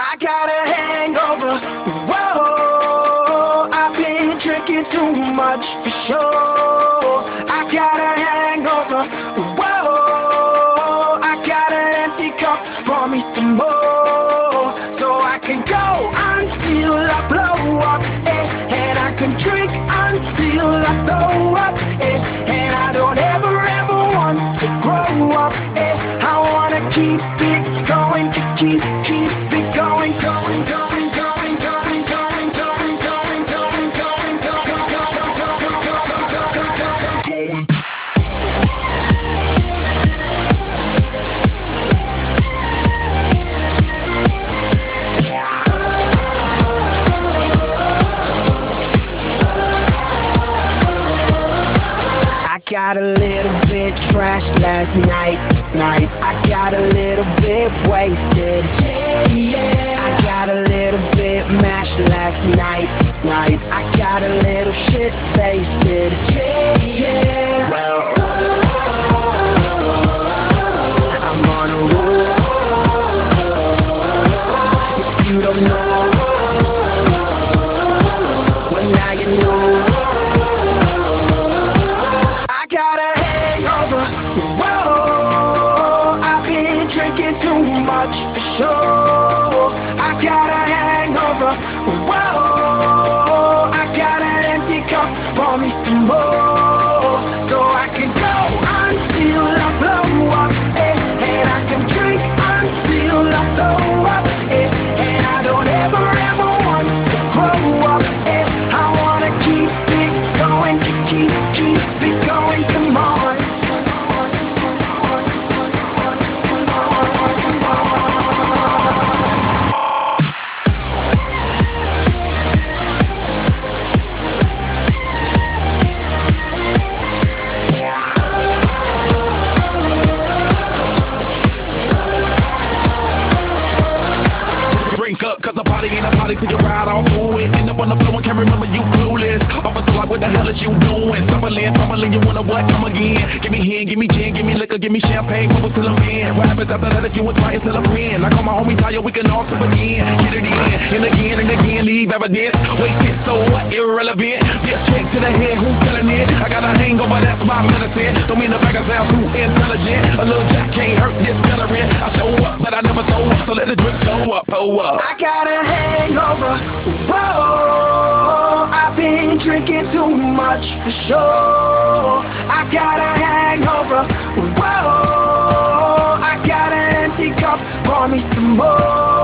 I got a hangover. Whoa, I've been drinking too much for sure. I got a hangover. Whoa, I got an empty cup. Pour me some more, so I can go until I blow up. And I can drink until I throw up. And I don't ever want to grow up. I wanna keep it going, keep it going, going, going, going, going, going, going, going, going, going, going, going. I got a little bit trashed last night. I got a little bit wasted. I got a little bit mashed last night. I got a little shit tasted. Well, I'm on a roll. If you don't know, well now you know. I got a hangover. Whoa, I've been drinking too much for sure. I got a hangover. Whoa, I got an empty cup. Pour me some more, so I can go until I blow up. And I can drink until I throw up. And I don't ever want to grow up. I wanna keep it going, keep it going, come on. Drink up, cause a party ain't a party till you ride all through it. End up on the floor and can't remember you clueless. Officer like, what the hell is you doing? Stumbling, fumbling, you wanna what? Come again. Give me hen, give me gin, give me liquor, give me champagne, bubbles till I'm in. What happens after that if you was fighting till I'm in? I call my homie Tayo, we can all sip again. Get it in, and again, leave evidence. Wasted, so what? Irrelevant. This check to the head, who telling it? I got a hangover, that's my medicine. Don't mean the back sound too intelligent. A little jack can't hurt this veteran. I show up, but I never show up, so let the drip show up, oh up. I got a hangover. Whoa, I've been drinking too much for sure. I got a hangover. Whoa, I got an empty cup. Pour me some more,